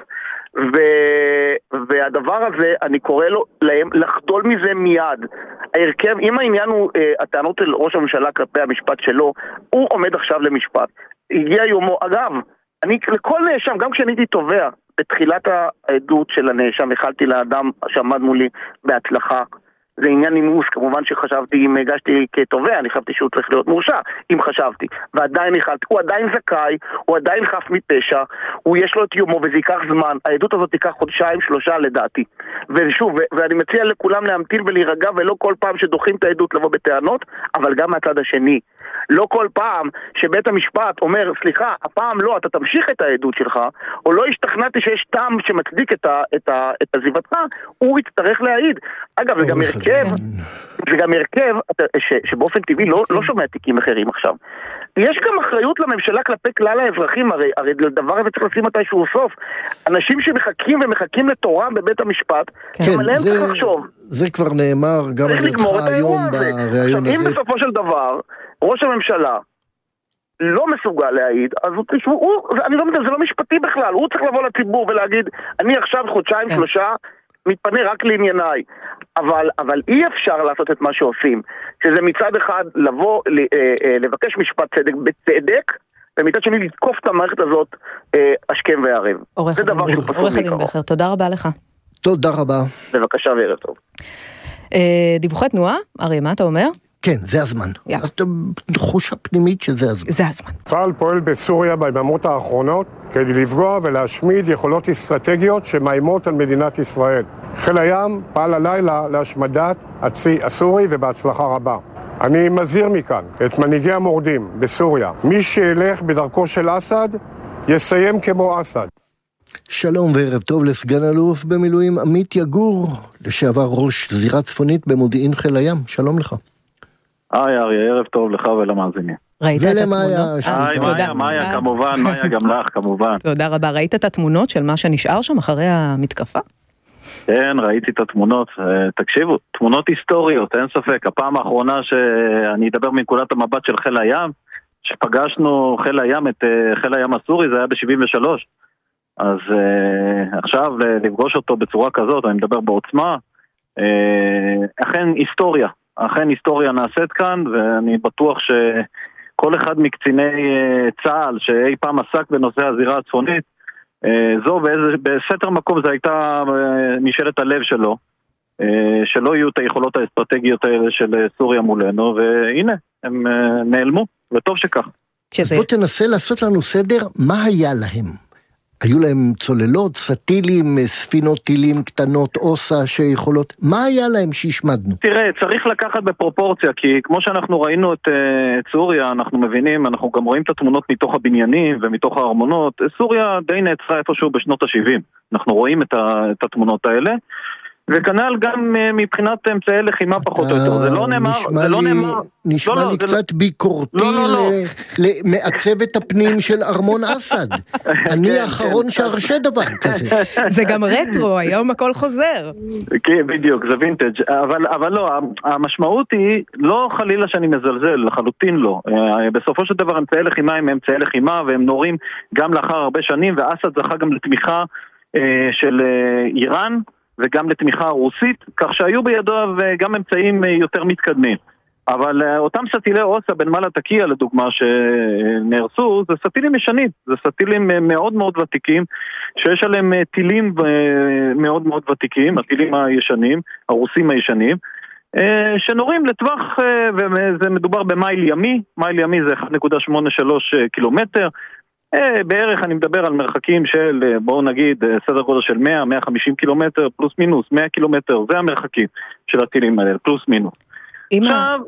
והדבר הזה, אני קורא להם לחדול מזה מיד. ההרכב, אם העניין הוא הטענות של ראש הממשלה כלפי המשפט שלו, הוא עומד עכשיו למשפט. הגיע יומו, אגב, אני לכל נאשם, גם כשאני הייתי תובע, בתחילת העדות של הנאשם, החלתי לאדם שעמד מולי בהצלחה. זה עניין נימוס, כמובן שחשבתי, אם הגשתי כתובע, אני חשבתי שהוא צריך להיות מורשע, אם חשבתי. ועדיין החלתי, הוא עדיין זכאי, הוא עדיין חף מפשע, הוא יש לו את יומו וזה ייקח זמן. העדות הזאת תיקח 2-3 לדעתי. ושוב, ואני מציע לכולם להמתין ולהירגע, ולא כל פעם שדוחים את העדות לבוא בטענות, אבל גם מהצד השני. לא כל פעם שבית המשפט אומר, סליחה, הפעם לא, אתה תמשיך את העדות שלך, או לא השתכנעתי שיש טעם שמצדיק את עזיבתך, הוא יצטרך להעיד. אגב, זה גם הרכב שבאופן טבעי לא שומע תיקים אחרים עכשיו. יש גם אחריות לממשלה כלפי כלל האזרחים, הרי לדבר הזה צריך לשים מתישהו סוף. אנשים שמחכים ומחכים לתורם בבית המשפט, גם עליהם צריך לחשוב. זה כבר נאמר גם על ידך היום בראיון הזה. אם בסופו של דבר, ראש הממשלה לא מסוגל להעיד, אז אני לא יודע, זה לא משפטי בכלל, הוא צריך לבוא לציבור ולהגיד, אני עכשיו חודשיים, 3, מתפנה רק לענייניי. אבל אי אפשר לעשות את מה שעושים, שזה מצד אחד לבוא, לבקש משפט צדק בצדק, ומצד שני לתקוף את המערכת הזאת השכם והערב. זה דבר שהוא פסול בעיקרו. בכר, תודה רבה לך. תודה רבה. בבקשה וערב טוב. דיווחי תנועה, ארי, מה אתה אומר? כן, זה הזמן. תחושה פנימית שזה הזמן. זה הזמן. צה"ל פועל בסוריה ביממות האחרונות כדי לפגוע ולהשמיד יכולות אסטרטגיות שמאיימות על מדינת ישראל. חיל הים פעל הלילה להשמדת הצי הסורי ובהצלחה רבה. אני מזהיר מכאן את מנהיגי המורדים בסוריה. מי שילך בדרכו של אסד יסיים כמו אסד. שלום וערב טוב לסגן אלוף במילואים עמית יגור, לשעבר ראש זירה צפונית במודיעין חיל הים. שלום לך. היי אריה, ערב טוב לך ולמאזינים. ראית את התמונות? היי מאיה, כמובן, מאיה גם לך, כמובן. תודה רבה. ראית את התמונות של מה שנשאר שם אחרי המתקפה? כן, ראיתי את התמונות. תקשיבו, תמונות היסטוריות, אין ספק. הפעם האחרונה שאני אדבר מנקודת המבט של חיל הים, שפגשנו חיל הים, את חיל הים הסורי, זה היה ב-73. אז עכשיו לפגוש אותו בצורה כזאת, אני מדבר בעוצמה, אכן היסטוריה נעשית כאן, ואני בטוח שכל אחד מקציני צה"ל שאי פעם עסק בנושא הזירה הצפונית, זו בסתר מקום זה הייתה נשאלת הלב שלו, שלא יהיו את היכולות האסטרטגיות האלה של סוריה מולנו, והנה, הם נעלמו, וטוב שכך. אז בוא תנסה לעשות לנו סדר, מה היה להם? היו להם צוללות, סטילים, ספינות טילים קטנות, אוסה שיכולות, מה היה להם שהשמדנו? תראה, צריך לקחת בפרופורציה, כי כמו שאנחנו ראינו את סוריה, אנחנו מבינים, אנחנו גם רואים את התמונות מתוך הבניינים ומתוך הארמונות, סוריה די נעצרה איפשהו בשנות ה-70, אנחנו רואים את התמונות האלה, וכנ"ל גם מבחינת אמצעי לחימה פחות או יותר, זה לא נאמר, נשמע לי קצת ביקורתי למעצב את הפנים של ארמון אסד. אני האחרון שהרשה דבר כזה. זה גם רטרו, היום הכל חוזר. כן, בדיוק, זה וינטג', אבל לא, המשמעות היא לא חלילה שאני מזלזל, לחלוטין לא. בסופו של דבר אמצעי לחימה הם אמצעי לחימה, והם נורים גם לאחר הרבה שנים, ואסד זכה גם לתמיכה של איראן, וגם לתמיכה רוסית, כך שהיו בידו גם אמצעים יותר מתקדמים. אבל אותם סטילי אוסה בנמל התקיע, לדוגמה, שנהרסו, זה סטילים ישנים, זה סטילים מאוד מאוד ותיקים, שיש עליהם טילים מאוד מאוד ותיקים, הטילים הישנים, הרוסים הישנים, שנורים לטווח, וזה מדובר במייל ימי, מייל ימי זה 1.83 קילומטר, בערך אני מדבר על מרחקים של, בואו נגיד, סדר גודל של 100-150 קילומטר, פלוס מינוס, 100 קילומטר, זה המרחקים של הטילים האלה, פלוס מינוס. עכשיו,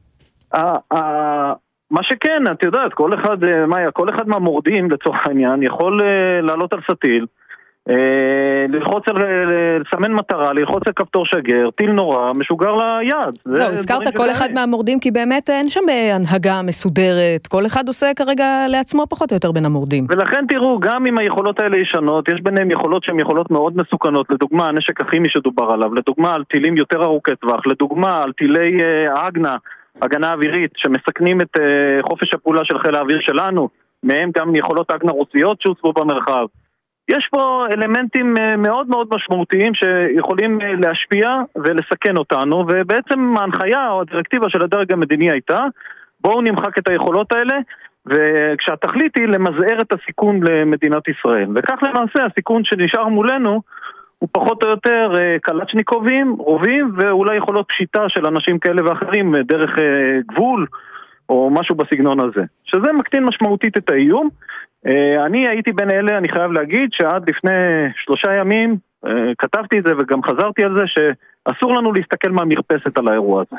מה שכן, את יודעת, כל אחד מהמורדים לצורך העניין יכול לעלות על סטיל, ללחוץ על, לסמן מטרה, ללחוץ על כפתור שגר, טיל נורא, משוגר ליד. זהו, הזכרת כל אחד מהמורדים, כי באמת אין שם הנהגה מסודרת, כל אחד עושה כרגע לעצמו פחות או יותר בין המורדים. ולכן תראו, גם אם היכולות האלה ישנות, יש ביניהם יכולות שהן יכולות מאוד מסוכנות, לדוגמה, הנשק הכימי שדובר עליו, לדוגמה, על טילים יותר ארוכי טווח, לדוגמה, על טילי הגנה אווירית, שמסכנים את חופש הפעולה של חיל האוויר שלנו, מהם גם יכולות הגנה רוסיות שהוצבו במרחב. יש פה אלמנטים מאוד מאוד משמעותיים שיכולים להשפיע ולסכן אותנו, ובעצם ההנחיה או הדירקטיבה של הדרג המדיני הייתה, בואו נמחק את היכולות האלה, וכשהתכלית היא למזער את הסיכון למדינת ישראל. וכך למעשה הסיכון שנשאר מולנו הוא פחות או יותר קלצ'ניקובים, רובים, ואולי יכולות פשיטה של אנשים כאלה ואחרים דרך גבול, או משהו בסגנון הזה. שזה מקטין משמעותית את האיום. אני הייתי בין אלה, אני חייב להגיד שעד לפני 3 ימים כתבתי את זה וגם חזרתי על זה שאסור לנו להסתכל מהמרפסת על האירוע הזה.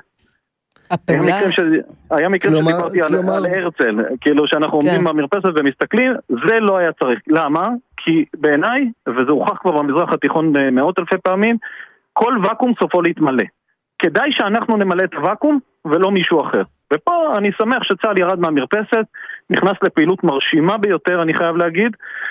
היה מקרים שדיברתי על הרצל, כאילו שאנחנו עומדים במרפסת ומסתכלים, זה לא היה צריך. למה? כי בעיניי, וזה הוכח כבר במזרח התיכון מאות אלפי פעמים, כל וקום סופו להתמלא. כדאי שאנחנו נמלא את הוואקום ולא מישהו אחר. ופה אני שמח שצה"ל ירד מהמרפסת, נכנס לפעילות מרשימה ביותר, אני חייב להגיד,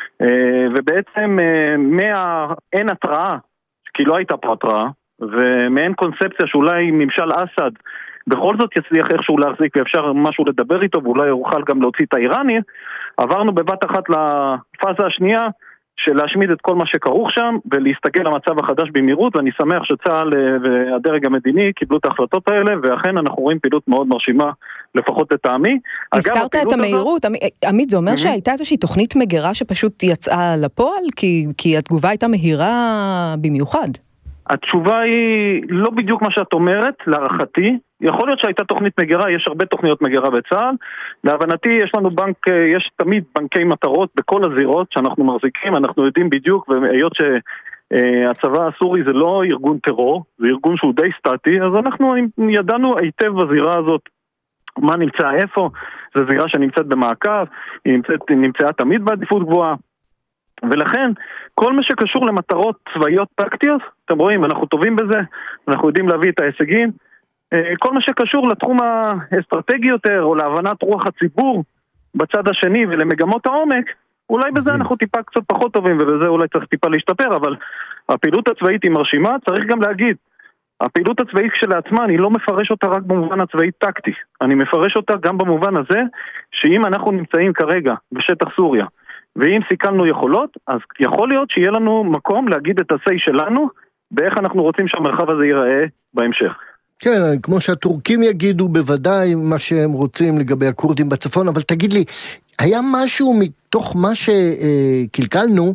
ובעצם אין התראה, כי לא הייתה פה התראה, ומאין קונספציה שאולי ממשל אסד בכל זאת יצליח איכשהו להחזיק ואפשר משהו לדבר איתו, ואולי יוכל גם להוציא את האיראני, עברנו בבת אחת לפאזה השנייה, של להשמיד את כל מה שכרוך שם, ולהסתכל למצב החדש במהירות, ואני שמח שצה"ל והדרג המדיני קיבלו את ההחלטות האלה, ואכן אנחנו רואים פעילות מאוד מרשימה, לפחות לטעמי. הזכרת את המהירות, עמית, זה אומר שהייתה איזושהי תוכנית מגירה שפשוט יצאה לפועל, כי התגובה הייתה מהירה במיוחד. התשובה היא לא בדיוק מה שאת אומרת, להערכתי. יכול להיות שהייתה תוכנית מגירה, יש הרבה תוכניות מגירה בצה"ל. להבנתי יש לנו יש תמיד בנקי מטרות בכל הזירות שאנחנו מחזיקים, אנחנו יודעים בדיוק, והיות שהצבא הסורי זה לא ארגון טרור, זה ארגון שהוא די סטטי, אז אנחנו ידענו היטב בזירה הזאת מה נמצא איפה, זו זירה שנמצאת במעקב, היא נמצאה תמיד בעדיפות גבוהה. ולכן, כל מה שקשור למטרות צבאיות טקטיות, אתם רואים, אנחנו טובים בזה, אנחנו יודעים להביא את ההישגים, כל מה שקשור לתחום האסטרטגי יותר, או להבנת רוח הציבור בצד השני ולמגמות העומק, אולי בזה אנחנו טיפה קצת פחות טובים, ובזה אולי צריך טיפה להשתפר, אבל הפעילות הצבאית היא מרשימה, צריך גם להגיד, הפעילות הצבאית כשלעצמה, אני לא מפרש אותה רק במובן הצבאי טקטי, אני מפרש אותה גם במובן הזה, שאם אנחנו נמצאים כרגע בשטח סוריה, ואם סיכלנו יכולות, אז יכול להיות שיהיה לנו מקום להגיד את הסי שלנו, באיך אנחנו רוצים שהמרחב הזה ייראה בהמשך. כן, כמו שהטורקים יגידו בוודאי מה שהם רוצים לגבי הקורדים בצפון, אבל תגיד לי, היה משהו מתוך מה שקלקלנו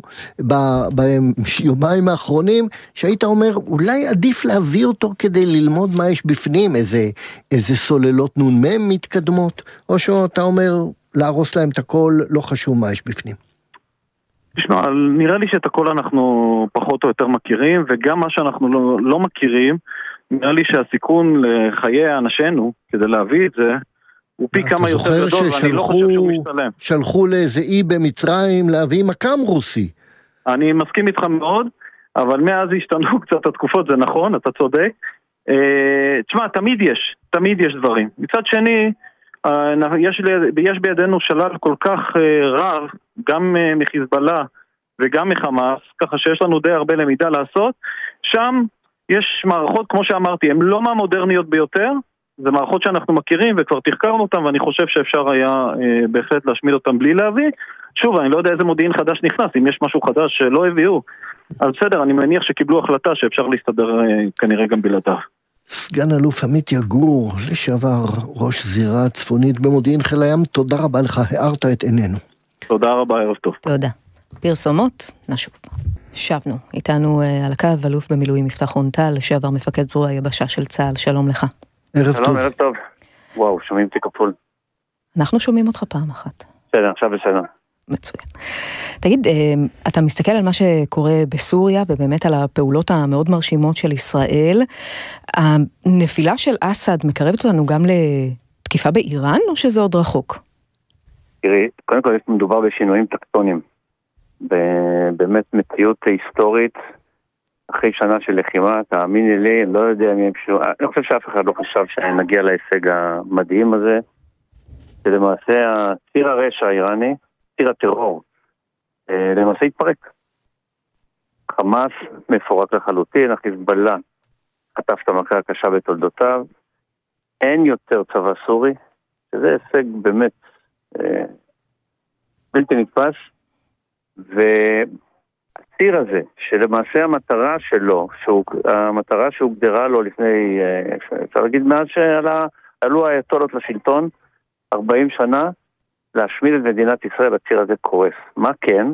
ביומיים האחרונים, שהיית אומר, אולי עדיף להביא אותו כדי ללמוד מה יש בפנים, איזה סוללות נ"מ מתקדמות, או שאתה אומר, להרוס להם את הכל, לא חשוב מה יש בפנים. תשמע, נראה לי שאת הכל אנחנו פחות או יותר מכירים, וגם מה שאנחנו לא מכירים, נראה לי שהסיכון לחיי אנשינו, כדי להביא את זה, הוא פי כמה יותר גדול, ואני לא חושב שהוא משתלם. שלחו לאיזה אי במצרים להביא מקם רוסי. אני מסכים איתך מאוד, אבל מאז השתנו קצת התקופות, זה נכון, אתה צודק. תשמע, תמיד יש דברים. מצד שני, יש בידינו שלל כל כך רב, גם מחיזבאללה וגם מחמאס, ככה שיש לנו די הרבה למידה לעשות. שם יש מערכות, כמו שאמרתי, הן לא מהמודרניות ביותר, זה מערכות שאנחנו מכירים וכבר תחקרנו אותן, ואני חושב שאפשר היה בהחלט להשמיד אותן בלי להביא. שוב, אני לא יודע איזה מודיעין חדש נכנס, אם יש משהו חדש שלא הביאו, אז בסדר, אני מניח שקיבלו החלטה שאפשר להסתדר כנראה גם בלעדיו. סגן אלוף עמית יגור, לשעבר ראש זירה צפונית במודיעין חיל הים, תודה רבה לך, הארת את עינינו. תודה רבה, ערב טוב. תודה. פרסומות, נשוב. שבנו, איתנו על הקו, אלוף במילואים יפתח רון-טל, לשעבר מפקד זרוע היבשה של צה"ל, שלום לך. ערב טוב. שלום, ערב טוב. וואו, שומעים אותי כפול. אנחנו שומעים אותך פעם אחת. בסדר, עכשיו בסדר. מצוין. תגיד, אתה מסתכל על מה שקורה בסוריה, ובאמת על הפעולות המאוד מרשימות של ישראל, הנפילה של אסד מקרבת אותנו גם לתקיפה באיראן, או שזה עוד רחוק? תראי, קודם כל מדובר בשינויים טקטוניים, באמת מציאות היסטורית, אחרי שנה של לחימה, תאמיני לי, לא יודע מי אפשר, אני חושב שאף אחד לא חשב שנגיע להישג המדהים הזה, שלמעשה ציר הרשע האיראני, ציר הטרור, למעשה התפרק. חמאס מפורק לחלוטין, החיזבאללה חטף את המכה הקשה בתולדותיו, אין יותר צבא סורי, שזה הישג באמת בלתי נתפס, והציר הזה, שלמעשה המטרה שלו, המטרה שהוגדרה לו לפני, אפשר להגיד מאז שעלו האייתולות לשלטון, 40 שנה, להשמיד את מדינת ישראל, הציר הזה קורס. מה כן?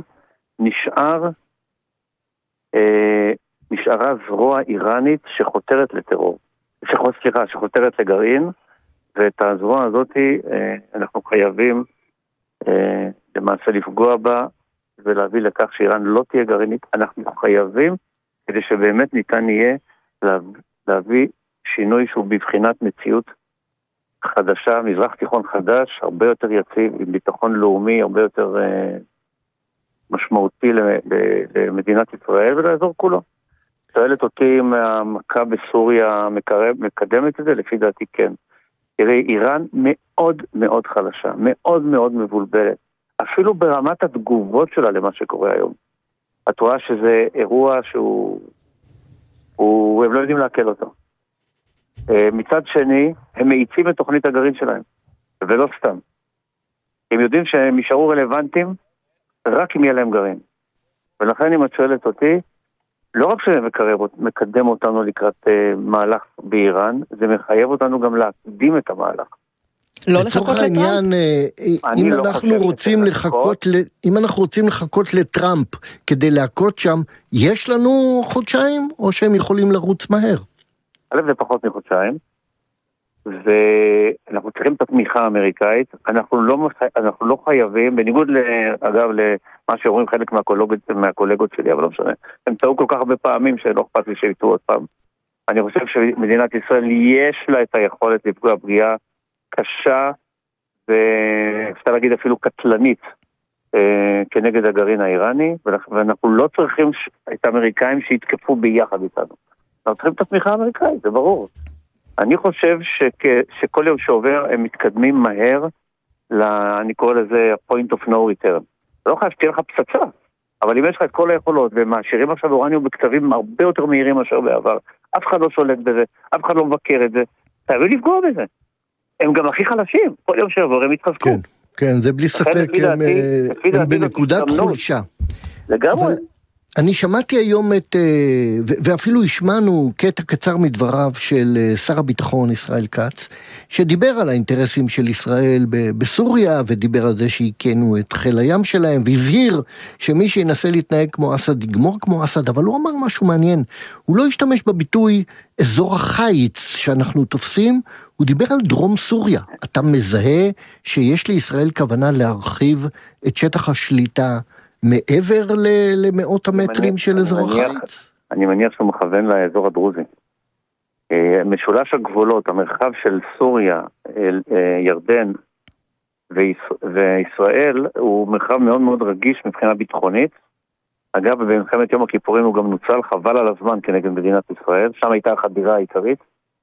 נשארה זרוע איראנית שחותרת לטרור. שחותרת לגרעין, ואת הזרוע הזאת אנחנו חייבים למעשה לפגוע בה, ולהביא לכך שאיראן לא תהיה גרעינית. אנחנו חייבים, כדי שבאמת ניתן יהיה להביא שינוי שהוא בבחינת מציאות חדשה, מזרח תיכון חדש, הרבה יותר יציב, עם ביטחון לאומי, הרבה יותר משמעותי למדינת ישראל ולאזור כולו. שואלת אותי אם המכה בסוריה מקדמת את זה, לפי דעתי כן. תראי, איראן מאוד מאוד חלשה, מאוד מאוד מבולבלת, אפילו ברמת התגובות שלה למה שקורה היום. את רואה שזה אירוע הם לא יודעים להקל אותו. מצד שני, הם מאיצים את תוכנית הגרעין שלהם, ולא סתם. הם יודעים שהם יישארו רלוונטיים רק אם יהיה להם גרעין. ולכן אם את שואלת אותי, לא רק שזה מקדם אותנו לקראת מהלך באיראן, זה מחייב אותנו גם להקדים את המהלך. לא לחכות לטראמפ? אם אנחנו רוצים לחכות לטראמפ כדי להכות שם, יש לנו חודשיים או שהם יכולים לרוץ מהר? זה פחות מחודשיים, ואנחנו צריכים את התמיכה האמריקאית. אנחנו לא חייבים, בניגוד אגב למה שאומרים חלק מהקולגות שלי, אבל לא משנה, הם טעו כל כך הרבה פעמים שלא אכפת לי שיטעו עוד פעם. אני חושב שמדינת ישראל יש לה את היכולת לפגוע פגיעה קשה, ואפשר להגיד אפילו קטלנית, כנגד הגרעין האיראני, ואנחנו לא צריכים את האמריקאים שיתקפו ביחד איתנו. אנחנו צריכים את התמיכה האמריקאית, זה ברור. אני חושב שכל יום שעובר הם מתקדמים מהר, אני קורא לזה point of no return. לא חייב שתהיה לך פצצה, אבל אם יש לך את כל היכולות, ומאשרים עכשיו אורניום בקצבים הרבה יותר מהירים מאשר בעבר, אף אחד לא שולט בזה, אף אחד לא מבקר את זה, חייבים לפגוע בזה. הם גם הכי חלשים, כל יום שעבור הם יתחזקו. כן, זה בלי ספק, הם בנקודת חולשה. לגמרי. אני שמעתי היום ואפילו השמענו קטע קצר מדבריו של שר הביטחון ישראל כץ, שדיבר על האינטרסים של ישראל בסוריה, ודיבר על זה שהקנו את חיל הים שלהם, והזהיר שמי שינסה להתנהג כמו אסד יגמור כמו אסד, אבל הוא אמר משהו מעניין, הוא לא השתמש בביטוי אזור החיץ שאנחנו תופסים, הוא דיבר על דרום סוריה. אתה מזהה שיש לישראל כוונה להרחיב את שטח השליטה מעבר למאות המטרים של אזור החיץ? אני מניח שהוא מכוון לאזור הדרוזי. משולש הגבולות, המרחב של סוריה, ירדן וישראל, הוא מרחב מאוד מאוד רגיש מבחינה ביטחונית. אגב, במלחמת יום הכיפורים הוא גם נוצל חבל על הזמן כנגד מדינת ישראל, שם הייתה החדירה העיקרית.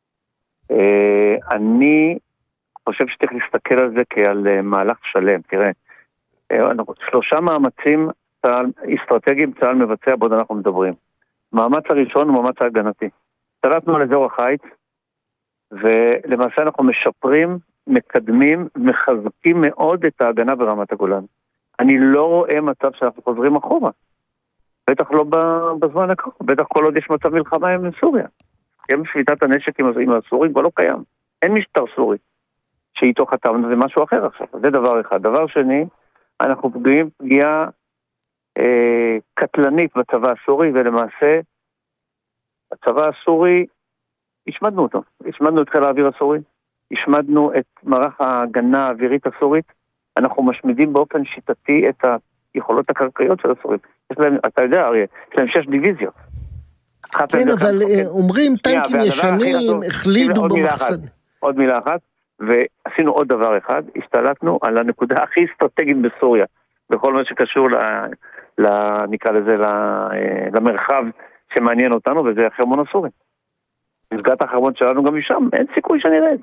אני חושב שצריך להסתכל על זה כעל מהלך שלם. תראה, 3 מאמצים אסטרטגיים צה"ל מבצע בעוד אנחנו מדברים. מאמץ הראשון הוא מאמץ ההגנתי. השתלטנו על אזור החיץ, ולמעשה אנחנו משפרים, מקדמים, מחזקים מאוד את ההגנה ברמת הגולן. אני לא רואה מצב שאנחנו חוזרים אחורה. בטח לא בזמן הקרוב, בטח כל עוד יש מצב מלחמה עם סוריה. גם שביתת הנשק עם הסורים כבר לא קיים. אין משטר סורי שאיתו חתמנו, זה משהו אחר עכשיו. זה דבר אחד. דבר שני, אנחנו פוגעים פגיעה קטלנית בצבא הסורי, ולמעשה הצבא הסורי, השמדנו אותו. השמדנו את חיל האוויר הסורי, השמדנו את מערך ההגנה האווירית הסורית, אנחנו משמידים באופן שיטתי את היכולות הקרקעיות של הסורים. יש להם, אתה יודע, אריה, יש להם 6 דיוויזיות. כן, אבל אומרים טנקים ישנים, החלידו במחסן. עוד מילה אחת, ועשינו עוד דבר אחד, השתלטנו על הנקודה הכי אסטרטגית בסוריה, בכל מה שקשור נקרא לזה, למרחב שמעניין אותנו, וזה החרמון הסורי. נפגעת החרמון שלנו גם משם, אין סיכוי שנרד.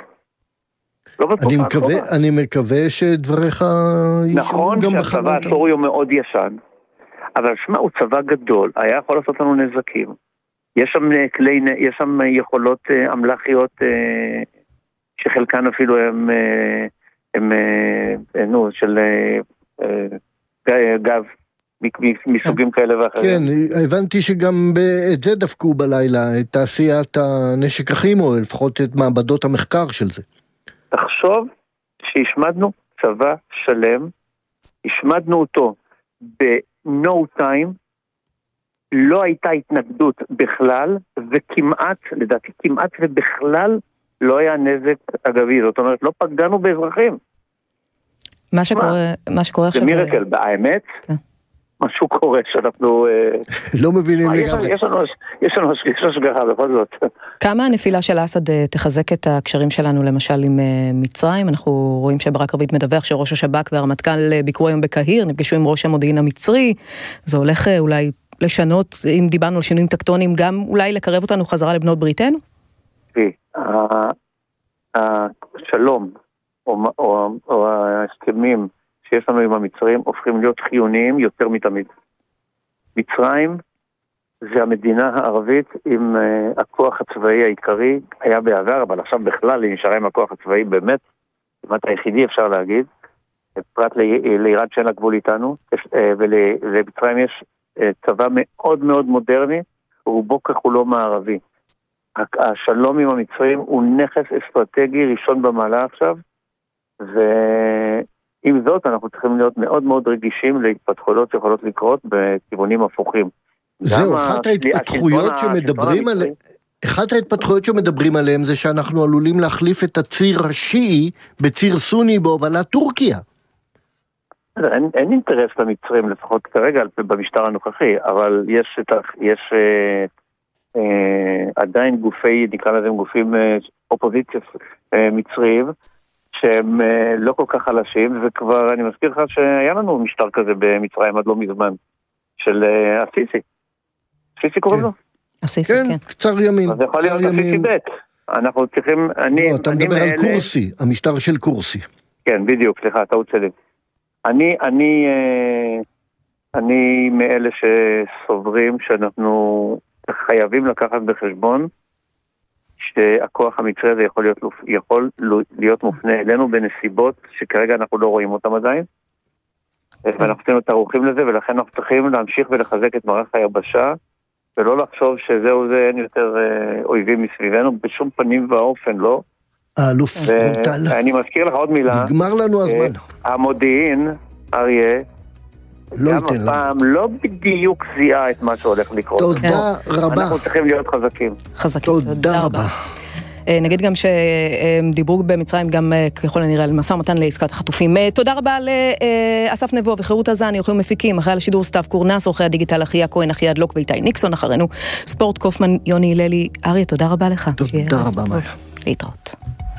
אני מקווה שדבריך נכון שהצבא הסורי הוא מאוד ישן, אבל שמה, הוא צבא גדול, היה יכול לעשות לנו נזקים. יש שם יכולות אמל"חיות שחלקן אפילו הם של גז מסוגים כאלה ואחרים. כן, הבנתי שגם את זה דפקו בלילה, את תעשיית הנשק הכימו, לפחות את מעבדות המחקר של זה. תחשוב שהשמדנו צבא שלם, השמדנו אותו ב-no time, לא הייתה התנגדות בכלל, וכמעט, לדעתי כמעט ובכלל, לא היה נזק אגבי, זאת אומרת, לא פגענו באזרחים. מה שקורה עכשיו... זה מירקל, באמת, משהו קורה שאנחנו... לא מבינים לגמרי. יש לנו השגחה בכל זאת. כמה הנפילה של אסד תחזק את הקשרים שלנו, למשל עם מצרים? אנחנו רואים שברק רביד מדווח שראש השב"כ והרמטכ"ל ביקרו היום בקהיר, נפגשו עם ראש המודיעין המצרי, זה הולך אולי לשנות, אם דיברנו על שינויים טקטוניים, גם אולי לקרב אותנו חזרה לבנות בריתנו? השלום או ההסכמים שיש לנו עם המצרים הופכים להיות חיוניים יותר מתמיד. מצרים זה המדינה הערבית עם הכוח הצבאי העיקרי, היה בעבר, אבל עכשיו בכלל היא נשארה עם הכוח הצבאי באמת, כמעט היחידי אפשר להגיד, פרט לאיראן שאין לה גבול איתנו, ולמצרים יש צבא מאוד מאוד מודרני, רובו ככולו מערבי. השלום עם המצרים הוא נכס אסטרטגי ראשון במעלה עכשיו, ועם זאת אנחנו צריכים להיות מאוד מאוד רגישים להתפתחויות שיכולות לקרות בכיוונים הפוכים. זהו, אחת ההתפתחויות שמדברים עליהם זה שאנחנו עלולים להחליף את הציר השיעי בציר סוני בהובלת טורקיה. אין אינטרס למצרים לפחות כרגע במשטר הנוכחי, אבל יש עדיין גופי, נקרא לזה גופים אופוזיציה מצרים, שהם לא כל כך חלשים, וכבר אני מזכיר לך שהיה לנו משטר כזה במצרים עד לא מזמן, של הסיסי. סיסי קוראים לו? הסיסי, כן. קצר ימין. אז יכול להיות הסיסי ב'. אנחנו צריכים, לא, אתה מדבר על קורסי, המשטר של קורסי. כן, בדיוק, סליחה, טעות שלי. אני מאלה שסוברים שאנחנו חייבים לקחת בחשבון שהכוח המצרי הזה יכול להיות מופנה אלינו בנסיבות שכרגע אנחנו לא רואים אותם עדיין, ואנחנו צריכים להיות ערוכים לזה, ולכן אנחנו צריכים להמשיך ולחזק את מערך היבשה, ולא לחשוב שזהו זה, אין יותר אויבים מסביבנו, בשום פנים ואופן לא. האלוף פונטל. אני מזכיר לך עוד מילה. נגמר לנו הזמן. המודיעין, אריה, לא גם הפעם לא בדיוק זיהה את מה שהולך לקרות. תודה רבה. אנחנו צריכים להיות חזקים. תודה רבה. נגיד גם שדיברו במצרים גם ככל הנראה על משא ומתן לעסקת החטופים. תודה רבה לאסף נבו וחירות הזן, עורכים ומפיקים, אחרי השידור סתיו קורנס, עורכי הדיגיטל אחיה כהן, אחיה הדלוק ואיתי ניקסון, אחרינו ספורט קופמן, יוני הללי. אריה, תודה רבה לך. תודה רבה, מאיה. להתראות.